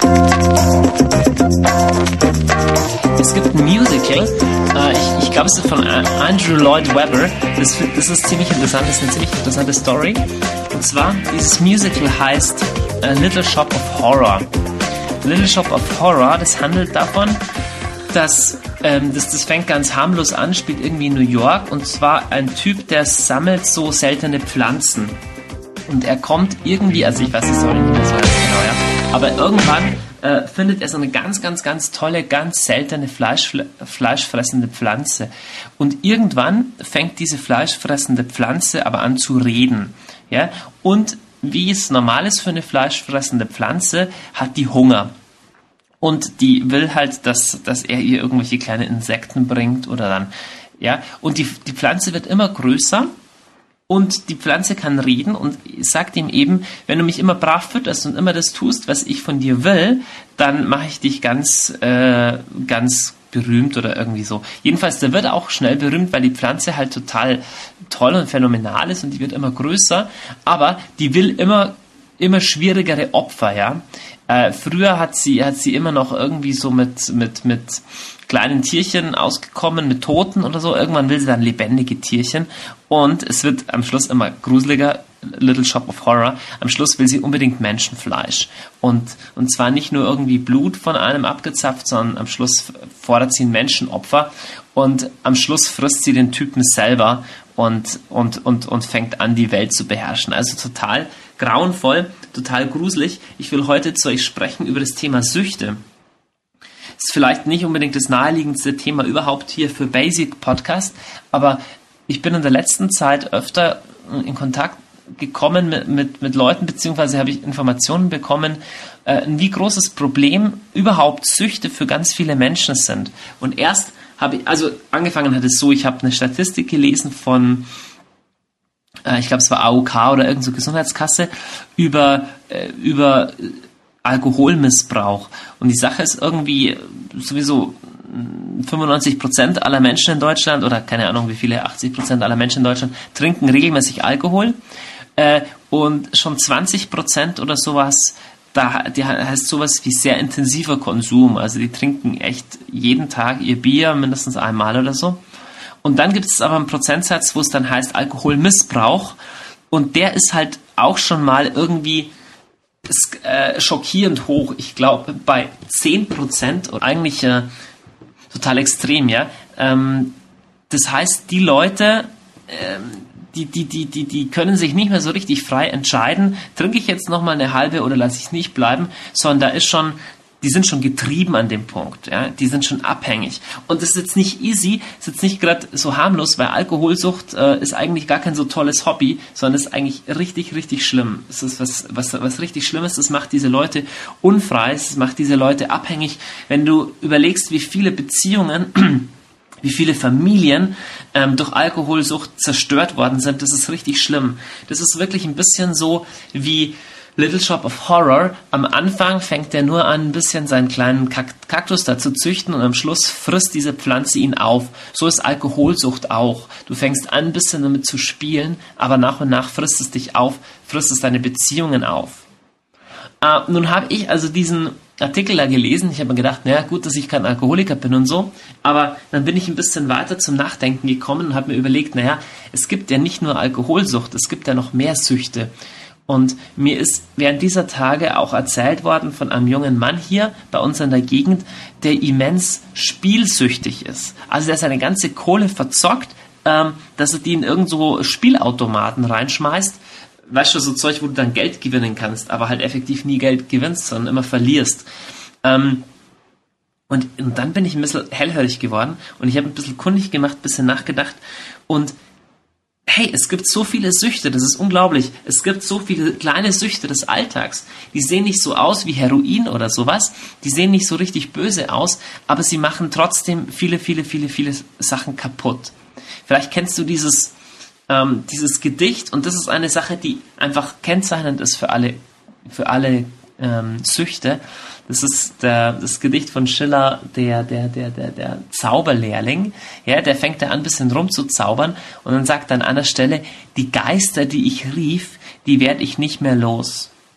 Es gibt ein Musical, ich glaube, es ist von Andrew Lloyd Webber. Das ist ziemlich interessant, das ist eine ziemlich interessante Story. Und zwar, dieses Musical heißt Little Shop of Horror. Little Shop of Horror, das handelt davon, dass das fängt ganz harmlos an, spielt irgendwie in New York, und zwar ein Typ, der sammelt so seltene Pflanzen. Und er kommt irgendwie, also ich weiß es auch nicht mehr so genau, ja, aber irgendwann findet er so eine ganz, ganz, ganz tolle, ganz seltene fleischfressende Pflanze. Und irgendwann fängt diese fleischfressende Pflanze aber an zu reden. Ja? Und wie es normal ist für eine fleischfressende Pflanze, hat die Hunger. Und die will halt, dass er ihr irgendwelche kleine Insekten bringt oder dann, ja. Und die Pflanze wird immer größer. Und die Pflanze kann reden und sagt ihm eben, wenn du mich immer brav fütterst und immer das tust, was ich von dir will, dann mache ich dich ganz berühmt oder irgendwie so. Jedenfalls, der wird auch schnell berühmt, weil die Pflanze halt total toll und phänomenal ist und die wird immer größer, aber die will immer schwierigere Opfer, ja. Früher hat sie immer noch irgendwie so mit kleinen Tierchen ausgekommen, mit Toten oder so. Irgendwann will sie dann lebendige Tierchen und es wird am Schluss immer gruseliger. Little Shop of Horror. Am Schluss will sie unbedingt Menschenfleisch. Und zwar nicht nur irgendwie Blut von einem abgezapft, sondern am Schluss fordert sie ein Menschenopfer und am Schluss frisst sie den Typen selber und fängt an, die Welt zu beherrschen. Also total grauenvoll, total gruselig. Ich will heute zu euch sprechen über das Thema Süchte. Ist vielleicht nicht unbedingt das naheliegendste Thema überhaupt hier für Basic Podcast, aber ich bin in der letzten Zeit öfter in Kontakt gekommen mit Leuten, beziehungsweise habe ich Informationen bekommen, wie großes Problem überhaupt Süchte für ganz viele Menschen sind. Und erst angefangen hat es so, ich habe eine Statistik gelesen von, ich glaube es war AOK oder irgendeine so Gesundheitskasse, über Alkoholmissbrauch. Und die Sache ist irgendwie sowieso 95% aller Menschen in Deutschland, oder keine Ahnung wie viele, 80% aller Menschen in Deutschland trinken regelmäßig Alkohol. Und schon 20% oder sowas, die heißt sowas wie sehr intensiver Konsum. Also die trinken echt jeden Tag ihr Bier, mindestens einmal oder so. Und dann gibt es aber einen Prozentsatz, wo es dann heißt Alkoholmissbrauch. Und der ist halt auch schon mal irgendwie schockierend hoch. Ich glaube bei 10%, und eigentlich total extrem, ja. Das heißt, die Leute, die können sich nicht mehr so richtig frei entscheiden, trinke ich jetzt nochmal eine halbe oder lasse ich es nicht bleiben, sondern die sind schon getrieben an dem Punkt, ja, die sind schon abhängig. Und das ist jetzt nicht easy, ist jetzt nicht gerade so harmlos, weil Alkoholsucht ist eigentlich gar kein so tolles Hobby, sondern ist eigentlich richtig, richtig schlimm. Es ist was richtig Schlimmes, das macht diese Leute unfrei, es macht diese Leute abhängig. Wenn du überlegst, wie viele Beziehungen, wie viele Familien durch Alkoholsucht zerstört worden sind, das ist richtig schlimm. Das ist wirklich ein bisschen so wie Little Shop of Horror. Am Anfang fängt er nur an, ein bisschen seinen kleinen Kaktus da zu züchten und am Schluss frisst diese Pflanze ihn auf. So ist Alkoholsucht auch. Du fängst an, ein bisschen damit zu spielen, aber nach und nach frisst es dich auf, frisst es deine Beziehungen auf. Nun habe ich also diesen Artikel da gelesen. Ich habe mir gedacht, naja, gut, dass ich kein Alkoholiker bin und so, aber dann bin ich ein bisschen weiter zum Nachdenken gekommen und habe mir überlegt, naja, es gibt ja nicht nur Alkoholsucht, es gibt ja noch mehr Süchte. Und mir ist während dieser Tage auch erzählt worden von einem jungen Mann hier bei uns in der Gegend, der immens spielsüchtig ist. Also der seine ganze Kohle verzockt, dass er die in irgend so Spielautomaten reinschmeißt. Weißt du, so Zeug, wo du dann Geld gewinnen kannst, aber halt effektiv nie Geld gewinnst, sondern immer verlierst. Und dann bin ich ein bisschen hellhörig geworden und ich habe ein bisschen kundig gemacht, ein bisschen nachgedacht und hey, es gibt so viele Süchte, das ist unglaublich. Es gibt so viele kleine Süchte des Alltags. Die sehen nicht so aus wie Heroin oder sowas. Die sehen nicht so richtig böse aus, aber sie machen trotzdem viele, viele, viele, viele Sachen kaputt. Vielleicht kennst du dieses Gedicht, und das ist eine Sache, die einfach kennzeichnend ist für alle Süchte. Das ist das Gedicht von Schiller, der Zauberlehrling. Ja, der fängt da an, ein bisschen rumzuzaubern und dann sagt er an einer Stelle, die Geister, die ich rief, die werde ich nicht mehr los.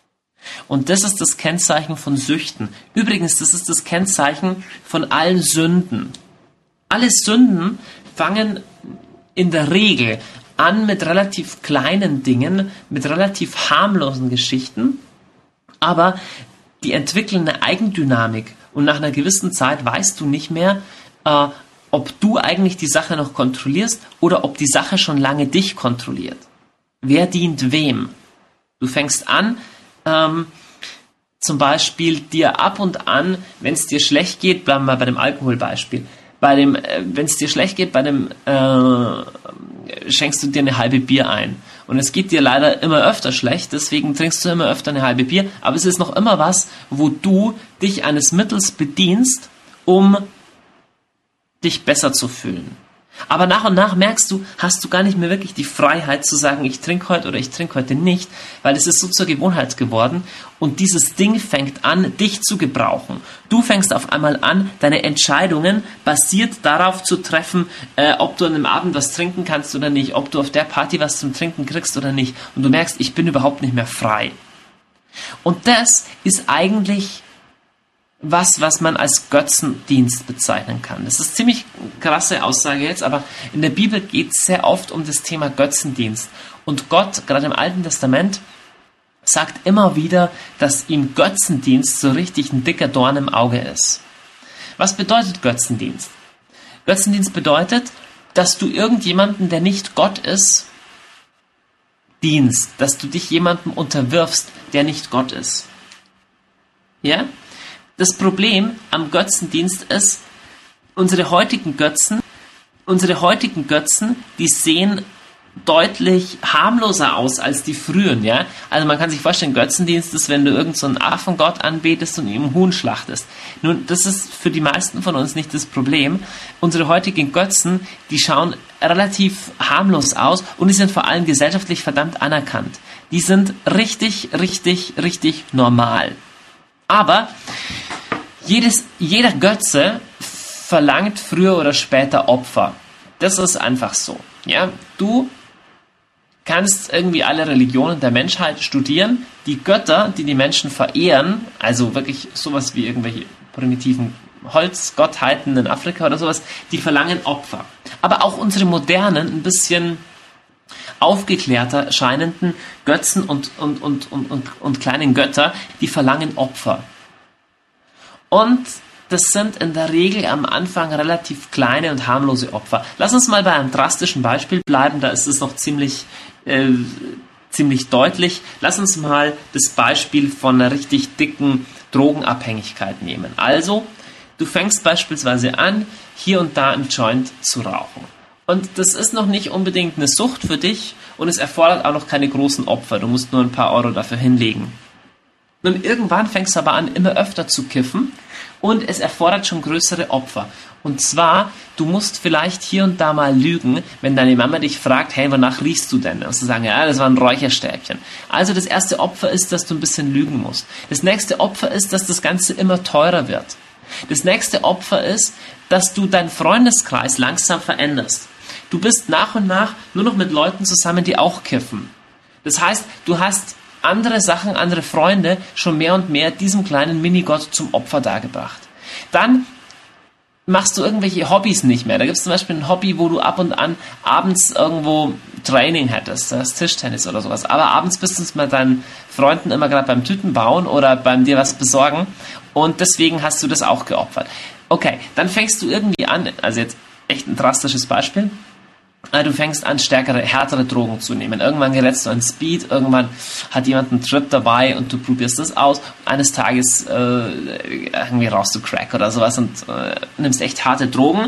Und das ist das Kennzeichen von Süchten. Übrigens, das ist das Kennzeichen von allen Sünden. Alle Sünden fangen in der Regel an mit relativ kleinen Dingen, mit relativ harmlosen Geschichten, aber die entwickeln eine Eigendynamik und nach einer gewissen Zeit weißt du nicht mehr, ob du eigentlich die Sache noch kontrollierst oder ob die Sache schon lange dich kontrolliert. Wer dient wem? Du fängst an, zum Beispiel dir ab und an, wenn es dir schlecht geht, bleiben wir bei dem Alkoholbeispiel, wenn es dir schlecht geht, schenkst du dir eine halbe Bier ein. Und es geht dir leider immer öfter schlecht, deswegen trinkst du immer öfter eine halbe Bier, aber es ist noch immer was, wo du dich eines Mittels bedienst, um dich besser zu fühlen. Aber nach und nach merkst du, hast du gar nicht mehr wirklich die Freiheit zu sagen, ich trinke heute oder ich trinke heute nicht, weil es ist so zur Gewohnheit geworden und dieses Ding fängt an, dich zu gebrauchen. Du fängst auf einmal an, deine Entscheidungen basiert darauf zu treffen, ob du an einem Abend was trinken kannst oder nicht, ob du auf der Party was zum Trinken kriegst oder nicht. Und du merkst, ich bin überhaupt nicht mehr frei. Und das ist eigentlich was man als Götzendienst bezeichnen kann. Das ist eine ziemlich krasse Aussage jetzt, aber in der Bibel geht es sehr oft um das Thema Götzendienst. Und Gott, gerade im Alten Testament, sagt immer wieder, dass ihm Götzendienst so richtig ein dicker Dorn im Auge ist. Was bedeutet Götzendienst? Götzendienst bedeutet, dass du irgendjemanden, der nicht Gott ist, dienst, dass du dich jemandem unterwirfst, der nicht Gott ist. Ja? Das Problem am Götzendienst ist, unsere heutigen Götzen, die sehen deutlich harmloser aus als die frühen, ja. Also man kann sich vorstellen, Götzendienst ist, wenn du irgend so einen Affengott anbetest und ihm Huhn schlachtest. Nun, das ist für die meisten von uns nicht das Problem. Unsere heutigen Götzen, die schauen relativ harmlos aus und die sind vor allem gesellschaftlich verdammt anerkannt. Die sind richtig, richtig, richtig normal. Aber jeder Götze verlangt früher oder später Opfer. Das ist einfach so. Ja? Du kannst irgendwie alle Religionen der Menschheit studieren. Die Götter, die die Menschen verehren, also wirklich sowas wie irgendwelche primitiven Holzgottheiten in Afrika oder sowas, die verlangen Opfer. Aber auch unsere modernen, ein bisschen aufgeklärter scheinenden Götzen und kleinen Götter, die verlangen Opfer. Und das sind in der Regel am Anfang relativ kleine und harmlose Opfer. Lass uns mal bei einem drastischen Beispiel bleiben, da ist es noch ziemlich deutlich. Lass uns mal das Beispiel von einer richtig dicken Drogenabhängigkeit nehmen. Also, du fängst beispielsweise an, hier und da einen Joint zu rauchen. Und das ist noch nicht unbedingt eine Sucht für dich und es erfordert auch noch keine großen Opfer. Du musst nur ein paar Euro dafür hinlegen. Nun, irgendwann fängst du aber an, immer öfter zu kiffen und es erfordert schon größere Opfer. Und zwar, du musst vielleicht hier und da mal lügen, wenn deine Mama dich fragt, hey, wonach riechst du denn? Und du sagst, ja, das war ein Räucherstäbchen. Also das erste Opfer ist, dass du ein bisschen lügen musst. Das nächste Opfer ist, dass das Ganze immer teurer wird. Das nächste Opfer ist, dass du deinen Freundeskreis langsam veränderst. Du bist nach und nach nur noch mit Leuten zusammen, die auch kiffen. Das heißt, du hast andere Sachen, andere Freunde schon mehr und mehr diesem kleinen Minigott zum Opfer dargebracht. Dann machst du irgendwelche Hobbys nicht mehr. Da gibt es zum Beispiel ein Hobby, wo du ab und an abends irgendwo Training hättest, das Tischtennis oder sowas. Aber abends bist du mit deinen Freunden immer gerade beim Tütenbauen oder beim dir was besorgen und deswegen hast du das auch geopfert. Okay, dann fängst du irgendwie an, also jetzt echt ein drastisches Beispiel, du fängst an, härtere Drogen zu nehmen. Irgendwann gerätst du an Speed, irgendwann hat jemand einen Trip dabei und du probierst das aus. Eines Tages irgendwie rauchst du Crack oder sowas und nimmst echt harte Drogen.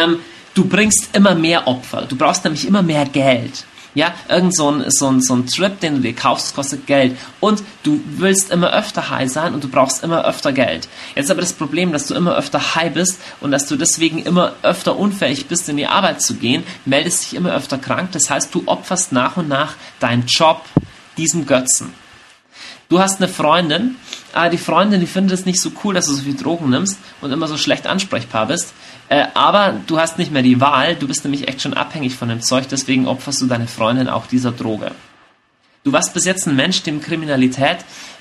Du bringst immer mehr Opfer. Du brauchst nämlich immer mehr Geld. Ja, irgend so ein Trip, den du dir kaufst, kostet Geld. Und du willst immer öfter high sein und du brauchst immer öfter Geld. Jetzt aber das Problem, dass du immer öfter high bist und dass du deswegen immer öfter unfähig bist, in die Arbeit zu gehen, meldest dich immer öfter krank. Das heißt, du opferst nach und nach deinen Job diesem Götzen. Du hast eine Freundin, die Freundin, die findet es nicht so cool, dass du so viel Drogen nimmst und immer so schlecht ansprechbar bist. Aber du hast nicht mehr die Wahl, du bist nämlich echt schon abhängig von dem Zeug, deswegen opferst du deine Freundin auch dieser Droge. Du warst bis jetzt ein Mensch, dem Kriminalität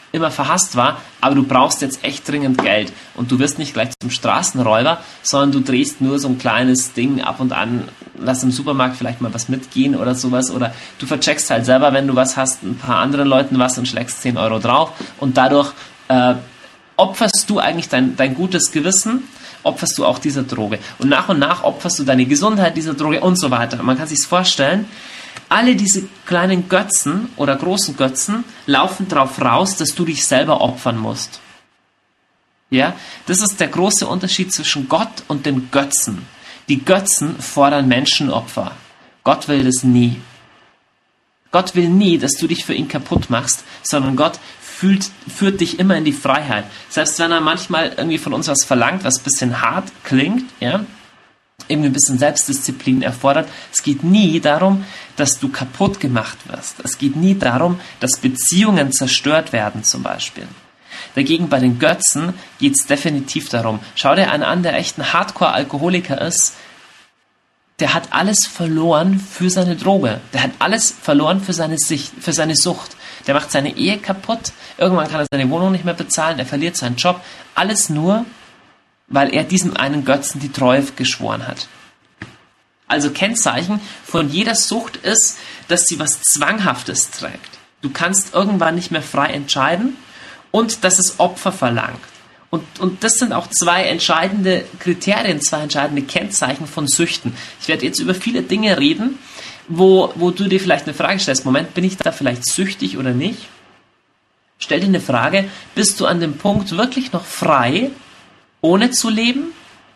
immer verhasst war, aber du brauchst jetzt echt dringend Geld und du wirst nicht gleich zum Straßenräuber, sondern du drehst nur so ein kleines Ding ab und an, lass im Supermarkt vielleicht mal was mitgehen oder sowas, oder du vercheckst halt selber, wenn du was hast, ein paar anderen Leuten was und schlägst 10 Euro drauf und dadurch opferst du eigentlich dein gutes Gewissen, opferst du auch dieser Droge und nach opferst du deine Gesundheit dieser Droge und so weiter. Man kann sich's vorstellen, alle diese kleinen Götzen oder großen Götzen laufen darauf raus, dass du dich selber opfern musst. Ja, das ist der große Unterschied zwischen Gott und den Götzen. Die Götzen fordern Menschenopfer. Gott will das nie. Gott will nie, dass du dich für ihn kaputt machst, sondern Gott führt dich immer in die Freiheit. Selbst wenn er manchmal irgendwie von uns was verlangt, was ein bisschen hart klingt, ja, irgendwie ein bisschen Selbstdisziplin erfordert. Es geht nie darum, dass du kaputt gemacht wirst. Es geht nie darum, dass Beziehungen zerstört werden zum Beispiel. Dagegen bei den Götzen geht es definitiv darum. Schau dir einen an, der echt ein Hardcore-Alkoholiker ist. Der hat alles verloren für seine Droge. Der hat alles verloren für seine Sucht. Der macht seine Ehe kaputt. Irgendwann kann er seine Wohnung nicht mehr bezahlen. Er verliert seinen Job. Alles nur, weil er diesem einen Götzen die Treue geschworen hat. Also Kennzeichen von jeder Sucht ist, dass sie was Zwanghaftes trägt. Du kannst irgendwann nicht mehr frei entscheiden und dass es Opfer verlangt. Und das sind auch zwei entscheidende Kriterien, zwei entscheidende Kennzeichen von Süchten. Ich werde jetzt über viele Dinge reden, wo du dir vielleicht eine Frage stellst. Moment, bin ich da vielleicht süchtig oder nicht? Stell dir eine Frage, bist du an dem Punkt wirklich noch frei, ohne zu leben?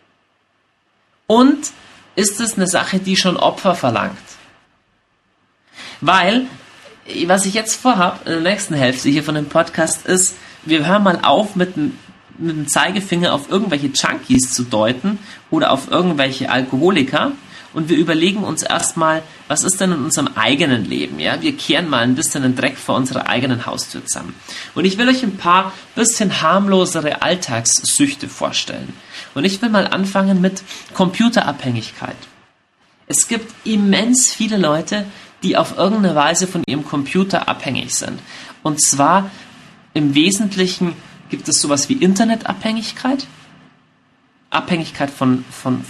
Und ist es eine Sache, die schon Opfer verlangt? Weil, was ich jetzt vorhabe, in der nächsten Hälfte hier von dem Podcast ist, wir hören mal auf mit dem Zeigefinger auf irgendwelche Junkies zu deuten oder auf irgendwelche Alkoholiker und wir überlegen uns erstmal, was ist denn in unserem eigenen Leben? Ja? Wir kehren mal ein bisschen den Dreck vor unserer eigenen Haustür zusammen. Und ich will euch ein paar bisschen harmlosere Alltagssüchte vorstellen. Und ich will mal anfangen mit Computerabhängigkeit. Es gibt immens viele Leute, die auf irgendeine Weise von ihrem Computer abhängig sind. Und zwar im Wesentlichen gibt es sowas wie Internetabhängigkeit, Abhängigkeit von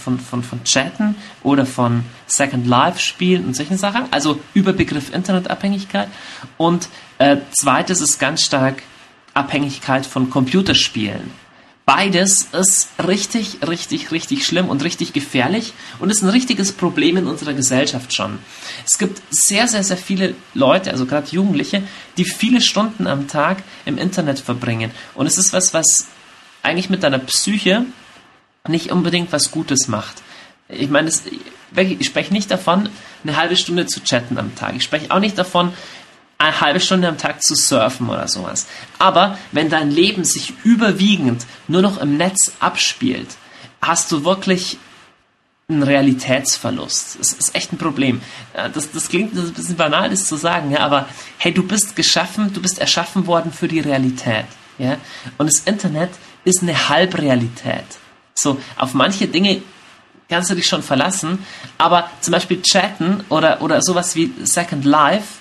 Chatten oder von Second Life Spielen und solchen Sachen, also Überbegriff Internetabhängigkeit. Und zweites ist ganz stark Abhängigkeit von Computerspielen. Beides ist richtig, richtig, richtig schlimm und richtig gefährlich und ist ein richtiges Problem in unserer Gesellschaft schon. Es gibt sehr, sehr, sehr viele Leute, also gerade Jugendliche, die viele Stunden am Tag im Internet verbringen. Und es ist was eigentlich mit deiner Psyche nicht unbedingt was Gutes macht. Ich meine, ich spreche nicht davon, eine halbe Stunde zu chatten am Tag. Ich spreche auch nicht davon, eine halbe Stunde am Tag zu surfen oder sowas. Aber wenn dein Leben sich überwiegend nur noch im Netz abspielt, hast du wirklich einen Realitätsverlust. Das ist echt ein Problem. Das klingt ein bisschen banal, das zu sagen, ja, aber hey, du bist erschaffen worden für die Realität. Ja? Und das Internet ist eine Halbrealität. So, auf manche Dinge kannst du dich schon verlassen, aber zum Beispiel chatten oder sowas wie Second Life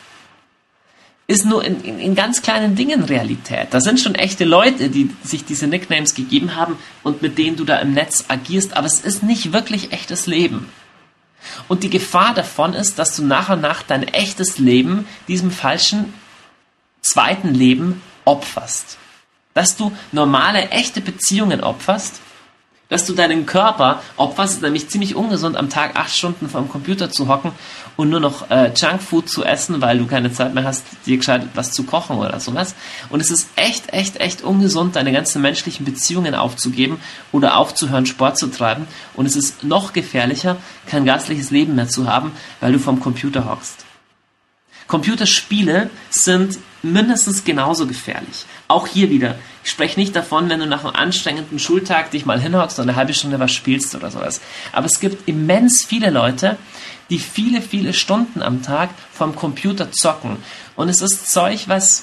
ist nur in ganz kleinen Dingen Realität. Da sind schon echte Leute, die sich diese Nicknames gegeben haben und mit denen du da im Netz agierst, aber es ist nicht wirklich echtes Leben. Und die Gefahr davon ist, dass du nach und nach dein echtes Leben diesem falschen zweiten Leben opferst. Dass du normale, echte Beziehungen opferst, dass du deinen Körper opferst, nämlich ziemlich ungesund, am Tag 8 Stunden vor dem Computer zu hocken und nur noch Junkfood zu essen, weil du keine Zeit mehr hast, dir gescheit was zu kochen oder sowas. Und es ist echt, echt, echt ungesund, deine ganzen menschlichen Beziehungen aufzugeben oder aufzuhören, Sport zu treiben. Und es ist noch gefährlicher, kein geistliches Leben mehr zu haben, weil du vorm Computer hockst. Computerspiele sind mindestens genauso gefährlich. Auch hier wieder. Ich spreche nicht davon, wenn du nach einem anstrengenden Schultag dich mal hinhockst und eine halbe Stunde was spielst oder sowas. Aber es gibt immens viele Leute, die viele, viele Stunden am Tag vorm Computer zocken. Und es ist Zeug, was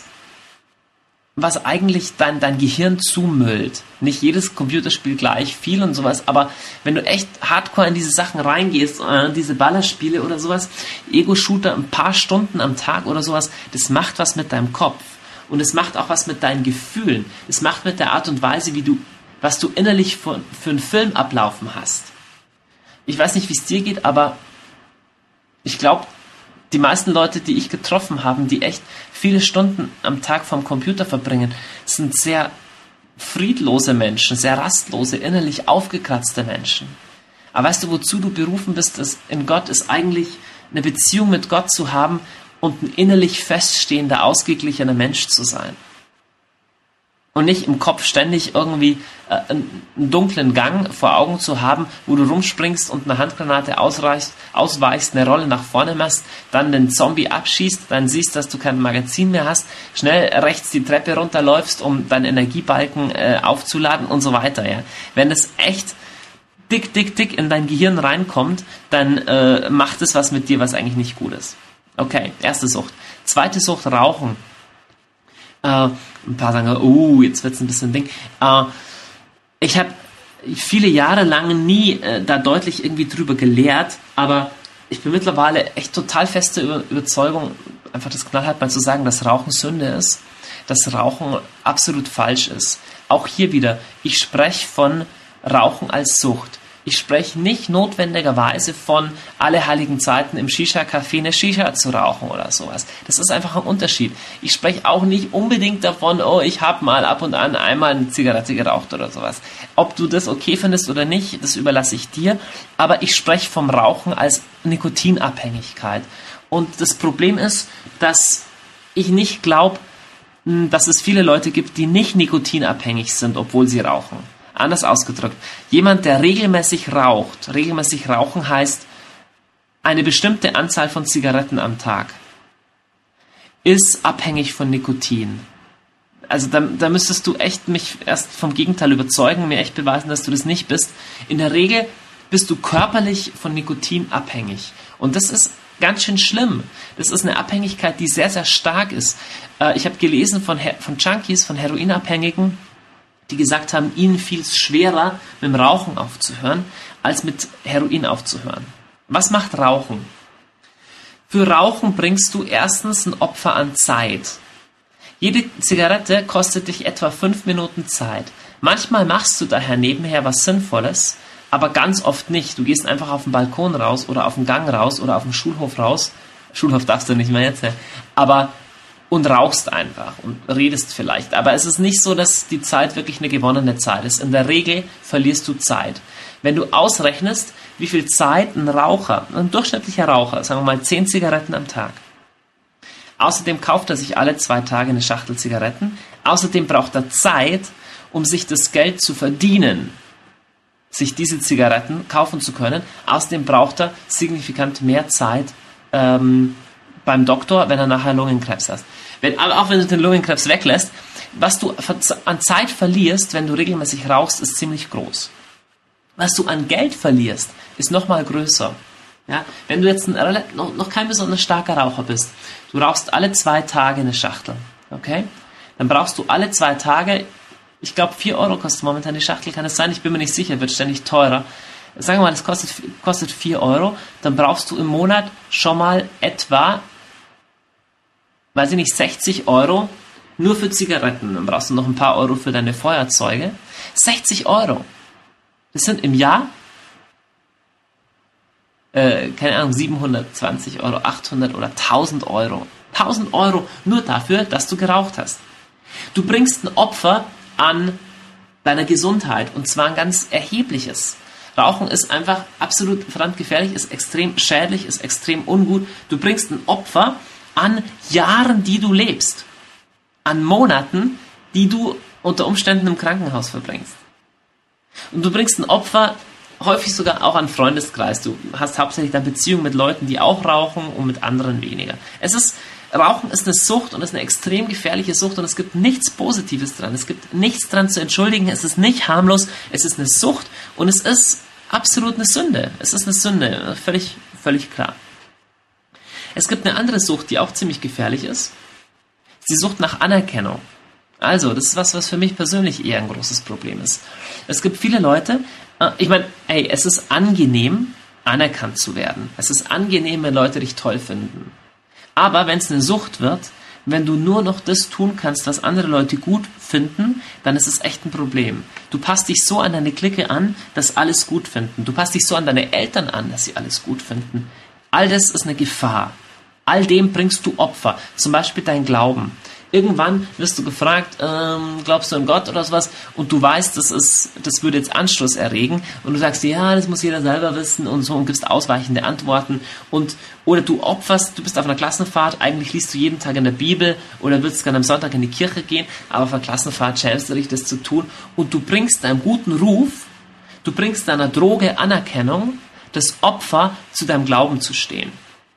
eigentlich dein Gehirn zumüllt. Nicht jedes Computerspiel gleich viel und sowas, aber wenn du echt hardcore in diese Sachen reingehst, diese Ballerspiele oder sowas, Ego-Shooter ein paar Stunden am Tag oder sowas, das macht was mit deinem Kopf. Und es macht auch was mit deinen Gefühlen. Es macht mit der Art und Weise, was du innerlich für einen Film ablaufen hast. Ich weiß nicht, wie es dir geht, aber ich glaube, die meisten Leute, die ich getroffen habe, die echt viele Stunden am Tag vorm Computer verbringen, sind sehr friedlose Menschen, sehr rastlose, innerlich aufgekratzte Menschen. Aber weißt du, wozu du berufen bist, in Gott ist eigentlich eine Beziehung mit Gott zu haben und ein innerlich feststehender, ausgeglichener Mensch zu sein. Und nicht im Kopf ständig irgendwie einen dunklen Gang vor Augen zu haben, wo du rumspringst und eine Handgranate ausweichst, eine Rolle nach vorne machst, dann den Zombie abschießt, dann siehst, dass du kein Magazin mehr hast, schnell rechts die Treppe runterläufst, um deinen Energiebalken aufzuladen und so weiter. Ja. Wenn das echt dick in dein Gehirn reinkommt, dann macht es was mit dir, was eigentlich nicht gut ist. Okay, erste Sucht. Zweite Sucht, Rauchen. Ein paar sagen, jetzt wird es ein bisschen Ding. Ich habe viele Jahre lang nie da deutlich irgendwie drüber gelehrt, aber ich bin mittlerweile echt total feste Überzeugung, einfach das knallhart mal zu sagen, dass Rauchen Sünde ist, dass Rauchen absolut falsch ist. Auch hier wieder, ich spreche von Rauchen als Sucht. Ich spreche nicht notwendigerweise von alle heiligen Zeiten im Shisha-Café eine Shisha zu rauchen oder sowas. Das ist einfach ein Unterschied. Ich spreche auch nicht unbedingt davon, ich habe mal ab und an einmal eine Zigarette geraucht oder sowas. Ob du das okay findest oder nicht, das überlasse ich dir. Aber ich spreche vom Rauchen als Nikotinabhängigkeit. Und das Problem ist, dass ich nicht glaube, dass es viele Leute gibt, die nicht nikotinabhängig sind, obwohl sie rauchen. Anders ausgedrückt, jemand, der regelmäßig rauchen heißt eine bestimmte Anzahl von Zigaretten am Tag, ist abhängig von Nikotin. Also da müsstest du echt mich erst vom Gegenteil überzeugen, mir echt beweisen, dass du das nicht bist. In der Regel bist du körperlich von Nikotin abhängig. Und das ist ganz schön schlimm. Das ist eine Abhängigkeit, die sehr, sehr stark ist. Ich habe gelesen von Junkies, von Heroinabhängigen, die gesagt haben, ihnen fiel es schwerer, mit dem Rauchen aufzuhören, als mit Heroin aufzuhören. Was macht Rauchen? Für Rauchen bringst du erstens ein Opfer an Zeit. Jede Zigarette kostet dich etwa 5 Minuten Zeit. Manchmal machst du daher nebenher was Sinnvolles, aber ganz oft nicht. Du gehst einfach auf den Balkon raus oder auf den Gang raus oder auf den Schulhof raus. Schulhof darfst du nicht mehr jetzt, aber und rauchst einfach und redest vielleicht. Aber es ist nicht so, dass die Zeit wirklich eine gewonnene Zeit ist. In der Regel verlierst du Zeit. Wenn du ausrechnest, wie viel Zeit ein durchschnittlicher Raucher, sagen wir mal 10 Zigaretten am Tag. Außerdem kauft er sich alle 2 Tage eine Schachtel Zigaretten. Außerdem braucht er Zeit, um sich das Geld zu verdienen, sich diese Zigaretten kaufen zu können. Außerdem braucht er signifikant mehr Zeit beim Doktor, wenn er nachher Lungenkrebs hast. Auch wenn du den Lungenkrebs weglässt, was du an Zeit verlierst, wenn du regelmäßig rauchst, ist ziemlich groß. Was du an Geld verlierst, ist nochmal größer. Ja? Wenn du jetzt noch kein besonders starker Raucher bist, du rauchst alle 2 Tage eine Schachtel, okay? Dann brauchst du alle 2 Tage, ich glaube 4 Euro kostet momentan die Schachtel, kann es sein, ich bin mir nicht sicher, wird ständig teurer. Sagen wir mal, das kostet 4 Euro, dann brauchst du im Monat schon mal etwa, weiß ich nicht, 60 Euro nur für Zigaretten. Dann brauchst du noch ein paar Euro für deine Feuerzeuge. 60 Euro. Das sind im Jahr, keine Ahnung, 720 Euro, 800 oder 1000 Euro. 1000 Euro nur dafür, dass du geraucht hast. Du bringst ein Opfer an deiner Gesundheit und zwar ein ganz erhebliches. Rauchen ist einfach absolut verdammt gefährlich, ist extrem schädlich, ist extrem ungut. Du bringst ein Opfer an Jahren, die du lebst. An Monaten, die du unter Umständen im Krankenhaus verbringst. Und du bringst ein Opfer häufig sogar auch an Freundeskreis. Du hast hauptsächlich dann Beziehungen mit Leuten, die auch rauchen und mit anderen weniger. Rauchen ist eine Sucht und ist eine extrem gefährliche Sucht und es gibt nichts Positives dran. Es gibt nichts dran zu entschuldigen. Es ist nicht harmlos. Es ist eine Sucht und es ist absolut eine Sünde. Es ist eine Sünde. Völlig klar. Es gibt eine andere Sucht, die auch ziemlich gefährlich ist. Die Sucht nach Anerkennung. Also, das ist was für mich persönlich eher ein großes Problem ist. Es gibt viele Leute, es ist angenehm, anerkannt zu werden. Es ist angenehm, wenn Leute dich toll finden. Aber wenn es eine Sucht wird, Wenn du nur noch das tun kannst, was andere Leute gut finden, dann ist es echt ein Problem. Du passt dich so an deine Clique an, dass alles gut finden. Du passt dich so an deine Eltern an, dass sie alles gut finden. All das ist eine Gefahr. All dem bringst du Opfer. Zum Beispiel dein Glauben. Irgendwann wirst du gefragt, glaubst du an Gott oder sowas? Und du weißt, das würde jetzt Anstoß erregen. Und du sagst, ja, das muss jeder selber wissen und so und gibst ausweichende Antworten. Oder du opferst, du bist auf einer Klassenfahrt, eigentlich liest du jeden Tag in der Bibel oder würdest gerne am Sonntag in die Kirche gehen, aber auf einer Klassenfahrt schämst du dich, das zu tun. Und du bringst deinem guten Ruf, du bringst deiner Droge Anerkennung, das Opfer zu deinem Glauben zu stehen.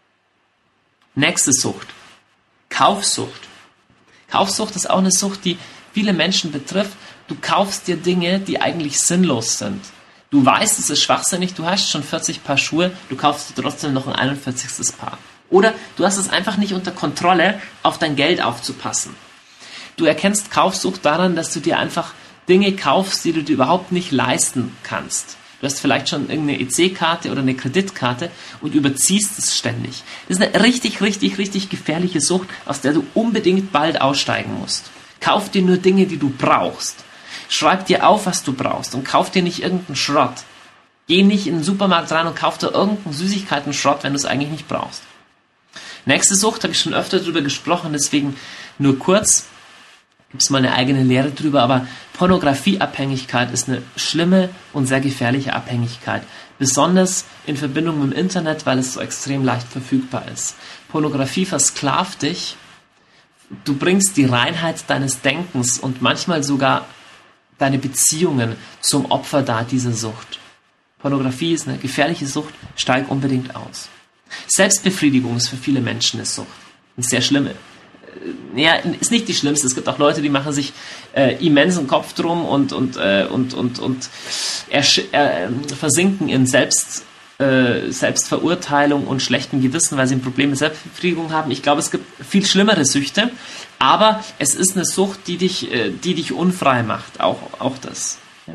Nächste Sucht. Kaufsucht. Kaufsucht ist auch eine Sucht, die viele Menschen betrifft. Du kaufst dir Dinge, die eigentlich sinnlos sind. Du weißt, es ist schwachsinnig, du hast schon 40 Paar Schuhe, du kaufst dir trotzdem noch ein 41. Paar. Oder du hast es einfach nicht unter Kontrolle, auf dein Geld aufzupassen. Du erkennst Kaufsucht daran, dass du dir einfach Dinge kaufst, die du dir überhaupt nicht leisten kannst. Du hast vielleicht schon irgendeine EC-Karte oder eine Kreditkarte und überziehst es ständig. Das ist eine richtig, richtig, richtig gefährliche Sucht, aus der du unbedingt bald aussteigen musst. Kauf dir nur Dinge, die du brauchst. Schreib dir auf, was du brauchst und kauf dir nicht irgendeinen Schrott. Geh nicht in den Supermarkt rein und kauf dir irgendeinen Süßigkeiten-Schrott, wenn du es eigentlich nicht brauchst. Nächste Sucht, habe ich schon öfter drüber gesprochen, deswegen nur kurz. Gibt es mal eine eigene Lehre drüber, aber Pornografieabhängigkeit ist eine schlimme und sehr gefährliche Abhängigkeit. Besonders in Verbindung mit dem Internet, weil es so extrem leicht verfügbar ist. Pornografie versklavt dich, du bringst die Reinheit deines Denkens und manchmal sogar deine Beziehungen zum Opfer dar dieser Sucht. Pornografie ist eine gefährliche Sucht, steig unbedingt aus. Selbstbefriedigung ist für viele Menschen eine Sucht. Eine sehr schlimme. Ja, ist nicht die schlimmste. Es gibt auch Leute, die machen sich immensen Kopf drum und versinken in Selbstverurteilung und schlechtem Gewissen, weil sie ein Problem mit Selbstbefriedigung haben. Ich glaube, es gibt viel schlimmere Süchte, aber es ist eine Sucht, die dich unfrei macht. Auch das.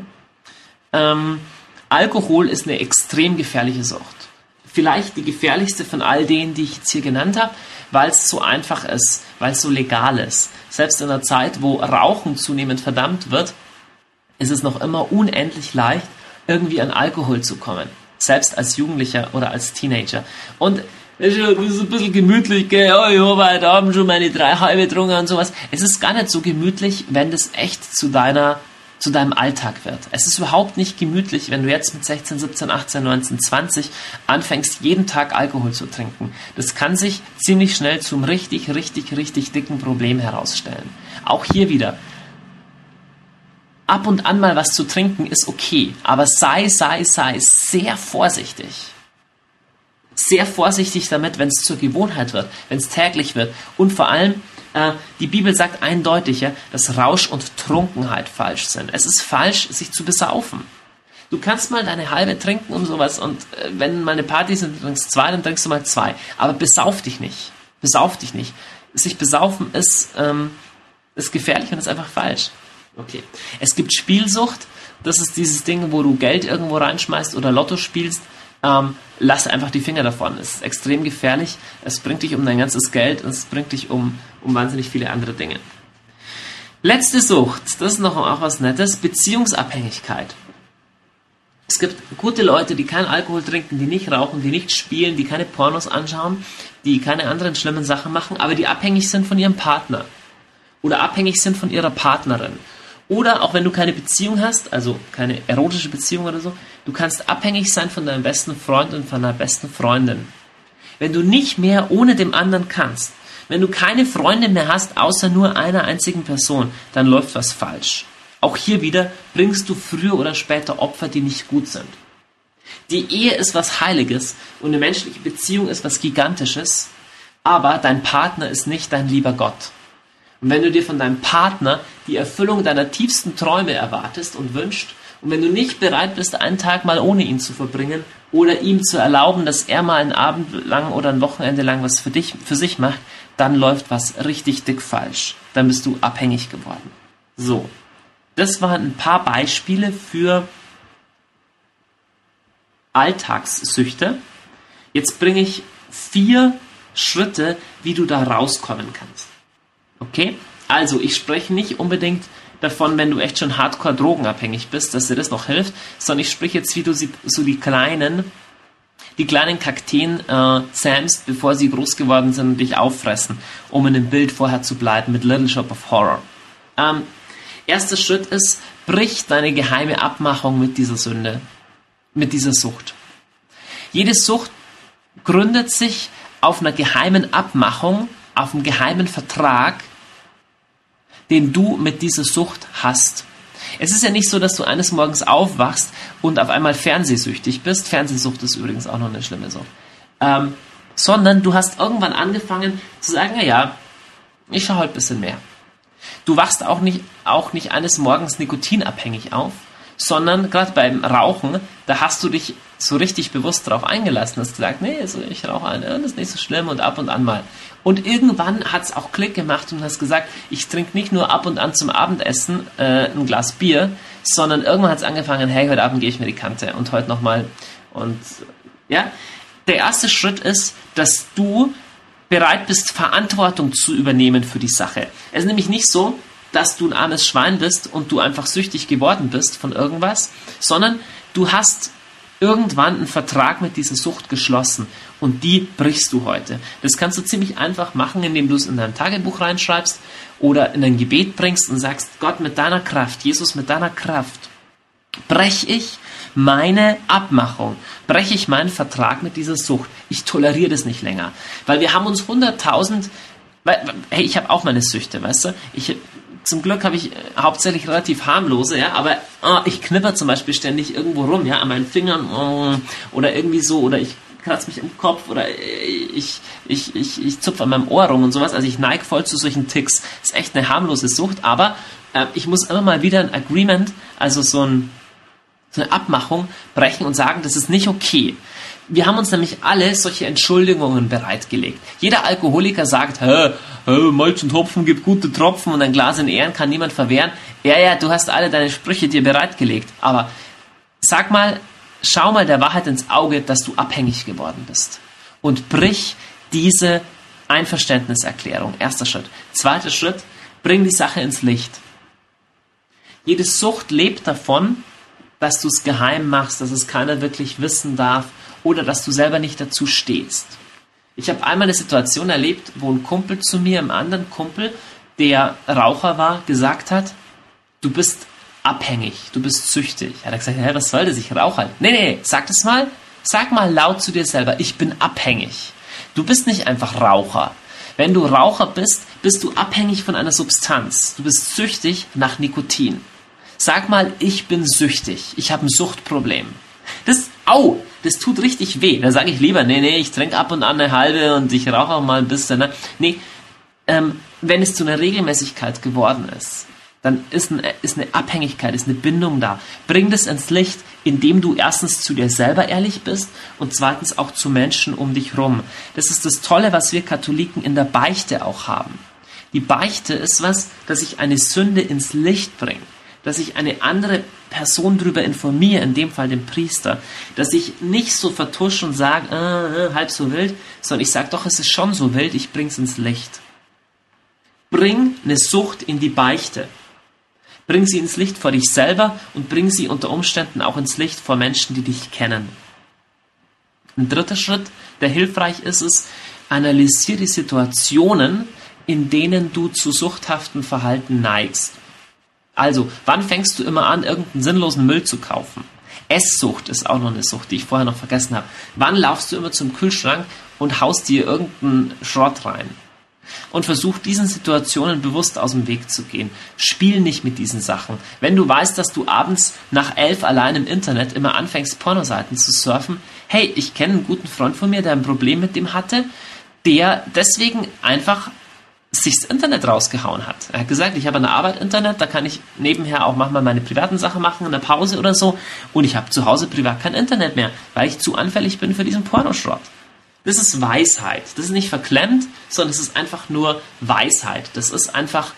Ja. Alkohol ist eine extrem gefährliche Sucht. Vielleicht die gefährlichste von all denen, die ich jetzt hier genannt habe, weil es so einfach ist, weil es so legal ist. Selbst in einer Zeit, wo Rauchen zunehmend verdammt wird, ist es noch immer unendlich leicht, irgendwie an Alkohol zu kommen. Selbst als Jugendlicher oder als Teenager. Und das ist ein bisschen gemütlich, gell? Oh, ich habe heute Abend schon meine 3 halbe getrunken und sowas. Es ist gar nicht so gemütlich, wenn das echt zu deinem Alltag wird. Es ist überhaupt nicht gemütlich, wenn du jetzt mit 16, 17, 18, 19, 20 anfängst, jeden Tag Alkohol zu trinken. Das kann sich ziemlich schnell zum richtig, richtig, richtig dicken Problem herausstellen. Auch hier wieder. Ab und an mal was zu trinken ist okay, aber sei sehr vorsichtig. Sehr vorsichtig damit, wenn es zur Gewohnheit wird, wenn es täglich wird und vor allem die Bibel sagt eindeutig, ja, dass Rausch und Trunkenheit falsch sind. Es ist falsch, sich zu besaufen. Du kannst mal deine halbe trinken und sowas und wenn mal eine Party ist und du trinkst 2, dann trinkst du mal 2. Aber besauf dich nicht. Besauf dich nicht. Sich besaufen ist gefährlich und ist einfach falsch. Okay. Es gibt Spielsucht. Das ist dieses Ding, wo du Geld irgendwo reinschmeißt oder Lotto spielst. Lass einfach die Finger davon. Es ist extrem gefährlich. Es bringt dich um dein ganzes Geld und es bringt dich um wahnsinnig viele andere Dinge. Letzte Sucht, das ist noch auch was Nettes, Beziehungsabhängigkeit. Es gibt gute Leute, die keinen Alkohol trinken, die nicht rauchen, die nicht spielen, die keine Pornos anschauen, die keine anderen schlimmen Sachen machen, aber die abhängig sind von ihrem Partner oder abhängig sind von ihrer Partnerin. Oder auch wenn du keine Beziehung hast, also keine erotische Beziehung oder so, du kannst abhängig sein von deinem besten Freund und von deiner besten Freundin. Wenn du nicht mehr ohne dem anderen kannst, wenn du keine Freunde mehr hast, außer nur einer einzigen Person, dann läuft was falsch. Auch hier wieder bringst du früher oder später Opfer, die nicht gut sind. Die Ehe ist was Heiliges und eine menschliche Beziehung ist was Gigantisches, aber dein Partner ist nicht dein lieber Gott. Und wenn du dir von deinem Partner die Erfüllung deiner tiefsten Träume erwartest und wünschst, und wenn du nicht bereit bist, einen Tag mal ohne ihn zu verbringen oder ihm zu erlauben, dass er mal einen Abend lang oder ein Wochenende lang was für sich macht, dann läuft was richtig dick falsch. Dann bist du abhängig geworden. So, das waren ein paar Beispiele für Alltagssüchte. Jetzt bringe ich 4 Schritte, wie du da rauskommen kannst. Okay? Also, ich spreche nicht unbedingt davon, wenn du echt schon hardcore drogenabhängig bist, dass dir das noch hilft, sondern ich spreche jetzt, wie du so die kleinen Kakteen zähmst, bevor sie groß geworden sind und dich auffressen, um in dem Bild vorher zu bleiben mit Little Shop of Horror. Erster Schritt ist, brich deine geheime Abmachung mit dieser Sünde, mit dieser Sucht. Jede Sucht gründet sich auf einer geheimen Abmachung, auf einem geheimen Vertrag, den du mit dieser Sucht hast. Es ist ja nicht so, dass du eines Morgens aufwachst und auf einmal fernsehsüchtig bist. Fernsehsucht ist übrigens auch noch eine schlimme Sucht. Sondern du hast irgendwann angefangen zu sagen, naja, ich schaue heute ein bisschen mehr. Du wachst auch nicht eines Morgens nikotinabhängig auf, sondern gerade beim Rauchen, da hast du dich so richtig bewusst darauf eingelassen, hast gesagt, nee, also ich rauche eine, das ist nicht so schlimm und ab und an mal. Und irgendwann hat es auch Klick gemacht und hast gesagt, ich trinke nicht nur ab und an zum Abendessen ein Glas Bier, sondern irgendwann hat es angefangen, hey, heute Abend gehe ich mir die Kante und heute nochmal. Und ja, der erste Schritt ist, dass du bereit bist, Verantwortung zu übernehmen für die Sache. Es ist nämlich nicht so, dass du ein armes Schwein bist und du einfach süchtig geworden bist von irgendwas, sondern du hast irgendwann einen Vertrag mit dieser Sucht geschlossen und die brichst du heute. Das kannst du ziemlich einfach machen, indem du es in dein Tagebuch reinschreibst oder in ein Gebet bringst und sagst, Gott, mit deiner Kraft, Jesus, mit deiner Kraft, breche ich meine Abmachung, breche ich meinen Vertrag mit dieser Sucht. Ich toleriere das nicht länger. Weil wir haben uns 100.000, hey, ich habe auch meine Süchte, weißt du? Zum Glück habe ich hauptsächlich relativ harmlose, ja, aber ich knipper zum Beispiel ständig irgendwo rum, ja, an meinen Fingern oder irgendwie so, oder ich kratze mich im Kopf oder ich zupfe an meinem Ohr rum und sowas. Also ich neige voll zu solchen Ticks. Das ist echt eine harmlose Sucht, aber ich muss immer mal wieder ein Agreement, also so eine Abmachung brechen und sagen, das ist nicht okay. Wir haben uns nämlich alle solche Entschuldigungen bereitgelegt. Jeder Alkoholiker sagt, Malz und Hopfen gibt gute Tropfen und ein Glas in Ehren kann niemand verwehren. Ja, du hast alle deine Sprüche dir bereitgelegt. Aber schau mal der Wahrheit ins Auge, dass du abhängig geworden bist. Und brich diese Einverständniserklärung. Erster Schritt. Zweiter Schritt, bring die Sache ins Licht. Jede Sucht lebt davon, dass du es geheim machst, dass es keiner wirklich wissen darf oder dass du selber nicht dazu stehst. Ich habe einmal eine Situation erlebt, wo ein Kumpel zu mir, einem anderen Kumpel, der Raucher war, gesagt hat, du bist abhängig, du bist süchtig. Er hat gesagt, was soll das, ich rauche halt. Nee, sag das mal, sag mal laut zu dir selber, ich bin abhängig. Du bist nicht einfach Raucher. Wenn du Raucher bist, bist du abhängig von einer Substanz. Du bist süchtig nach Nikotin. Sag mal, ich bin süchtig, ich habe ein Suchtproblem. Das tut richtig weh. Da sage ich lieber, nee, ich trinke ab und an eine halbe und ich rauche auch mal ein bisschen. Ne? Nee, wenn es zu einer Regelmäßigkeit geworden ist, dann ist eine Abhängigkeit, ist eine Bindung da. Bring das ins Licht, indem du erstens zu dir selber ehrlich bist und zweitens auch zu Menschen um dich rum. Das ist das Tolle, was wir Katholiken in der Beichte auch haben. Die Beichte ist was, dass ich eine Sünde ins Licht bringe. Dass ich eine andere Person darüber informiere, in dem Fall den Priester, dass ich nicht so vertusche und sage, halb so wild, sondern ich sage, doch, es ist schon so wild, ich bring's ins Licht. Bring eine Sucht in die Beichte. Bring sie ins Licht vor dich selber und bring sie unter Umständen auch ins Licht vor Menschen, die dich kennen. Ein dritter Schritt, der hilfreich ist, ist, analysiere die Situationen, in denen du zu suchthaften Verhalten neigst. Also, wann fängst du immer an, irgendeinen sinnlosen Müll zu kaufen? Esssucht ist auch noch eine Sucht, die ich vorher noch vergessen habe. Wann laufst du immer zum Kühlschrank und haust dir irgendeinen Schrott rein? Und versuch, diesen Situationen bewusst aus dem Weg zu gehen. Spiel nicht mit diesen Sachen. Wenn du weißt, dass du abends nach 11 allein im Internet immer anfängst, Pornoseiten zu surfen, hey, ich kenne einen guten Freund von mir, der ein Problem mit dem hatte, der deswegen einfach sich das Internet rausgehauen hat. Er hat gesagt, ich habe an der Arbeit Internet, da kann ich nebenher auch manchmal meine privaten Sachen machen, in der Pause oder so, und ich habe zu Hause privat kein Internet mehr, weil ich zu anfällig bin für diesen Pornoschrott. Das ist Weisheit. Das ist nicht verklemmt, sondern es ist einfach nur Weisheit. Das ist einfach,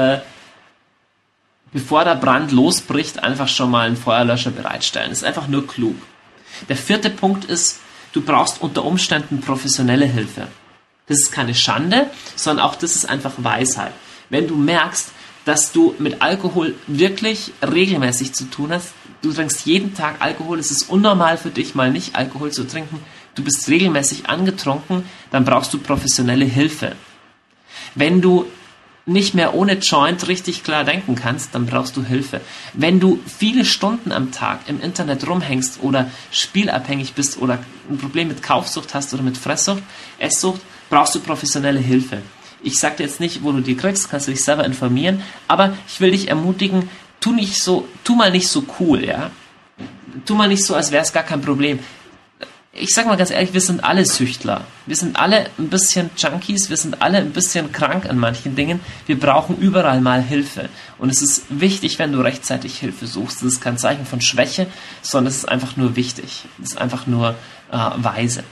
bevor der Brand losbricht, einfach schon mal einen Feuerlöscher bereitstellen. Das ist einfach nur klug. Der vierte Punkt ist, du brauchst unter Umständen professionelle Hilfe. Das ist keine Schande, sondern auch das ist einfach Weisheit. Wenn du merkst, dass du mit Alkohol wirklich regelmäßig zu tun hast, du trinkst jeden Tag Alkohol, es ist unnormal für dich, mal nicht Alkohol zu trinken, du bist regelmäßig angetrunken, dann brauchst du professionelle Hilfe. Wenn du nicht mehr ohne Joint richtig klar denken kannst, dann brauchst du Hilfe. Wenn du viele Stunden am Tag im Internet rumhängst oder spielabhängig bist oder ein Problem mit Kaufsucht hast oder mit Fresssucht, Esssucht, brauchst du professionelle Hilfe. Ich sage dir jetzt nicht, wo du die kriegst, kannst du dich selber informieren, aber ich will dich ermutigen, tu mal nicht so cool, ja? Tu mal nicht so, als wäre es gar kein Problem. Ich sag mal ganz ehrlich, wir sind alle Süchtler. Wir sind alle ein bisschen Junkies, wir sind alle ein bisschen krank an manchen Dingen. Wir brauchen überall mal Hilfe. Und es ist wichtig, wenn du rechtzeitig Hilfe suchst. Das ist kein Zeichen von Schwäche, sondern es ist einfach nur wichtig. Es ist einfach nur weise.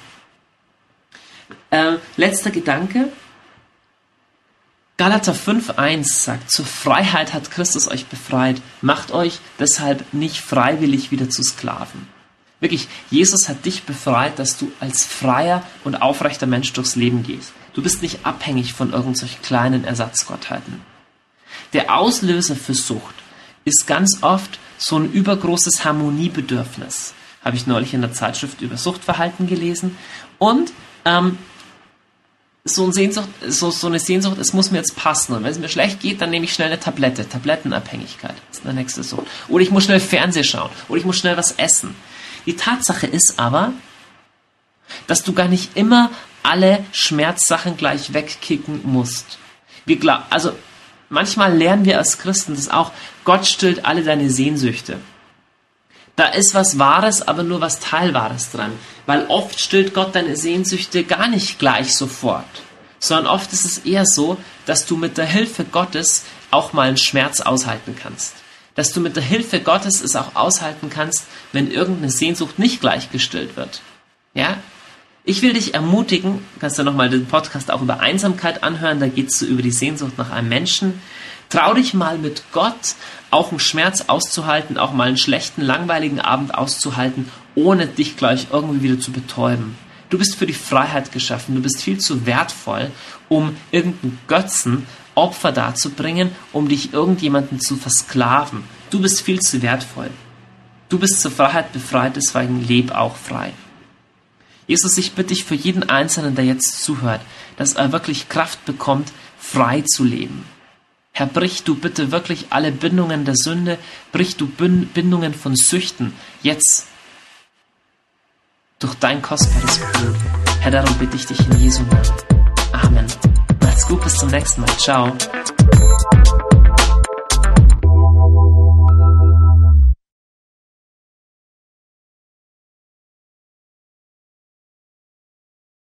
Letzter Gedanke. Galater 5,1 sagt, zur Freiheit hat Christus euch befreit. Macht euch deshalb nicht freiwillig wieder zu Sklaven. Wirklich, Jesus hat dich befreit, dass du als freier und aufrechter Mensch durchs Leben gehst. Du bist nicht abhängig von irgendwelchen kleinen Ersatzgottheiten. Der Auslöser für Sucht ist ganz oft so ein übergroßes Harmoniebedürfnis. Habe ich neulich in der Zeitschrift über Suchtverhalten gelesen. Und so eine Sehnsucht, es muss mir jetzt passen. Und wenn es mir schlecht geht, dann nehme ich schnell eine Tablette. Tablettenabhängigkeit ist eine nächste Sucht. Oder ich muss schnell Fernsehen schauen. Oder ich muss schnell was essen. Die Tatsache ist aber, dass du gar nicht immer alle Schmerzsachen gleich wegkicken musst. Also manchmal lernen wir als Christen das auch, Gott stillt alle deine Sehnsüchte. Da ist was Wahres, aber nur was Teilwahres dran. Weil oft stillt Gott deine Sehnsüchte gar nicht gleich sofort. Sondern oft ist es eher so, dass du mit der Hilfe Gottes auch mal einen Schmerz aushalten kannst. Dass du mit der Hilfe Gottes es auch aushalten kannst, wenn irgendeine Sehnsucht nicht gleich gestillt wird. Ja? Ich will dich ermutigen, kannst du nochmal den Podcast auch über Einsamkeit anhören, da geht es so über die Sehnsucht nach einem Menschen. Trau dich mal mit Gott auch einen Schmerz auszuhalten, auch mal einen schlechten, langweiligen Abend auszuhalten, ohne dich gleich irgendwie wieder zu betäuben. Du bist für die Freiheit geschaffen, du bist viel zu wertvoll, um irgendeinen Götzen Opfer darzubringen, um dich irgendjemanden zu versklaven. Du bist viel zu wertvoll. Du bist zur Freiheit befreit, deswegen leb auch frei. Jesus, ich bitte dich für jeden Einzelnen, der jetzt zuhört, dass er wirklich Kraft bekommt, frei zu leben. Herr, brich du bitte wirklich alle Bindungen der Sünde, brich du Bindungen von Süchten, jetzt durch dein kostbares Blut. Herr, darum bitte ich dich in Jesu Namen. Amen. Macht's gut, bis zum nächsten Mal. Ciao.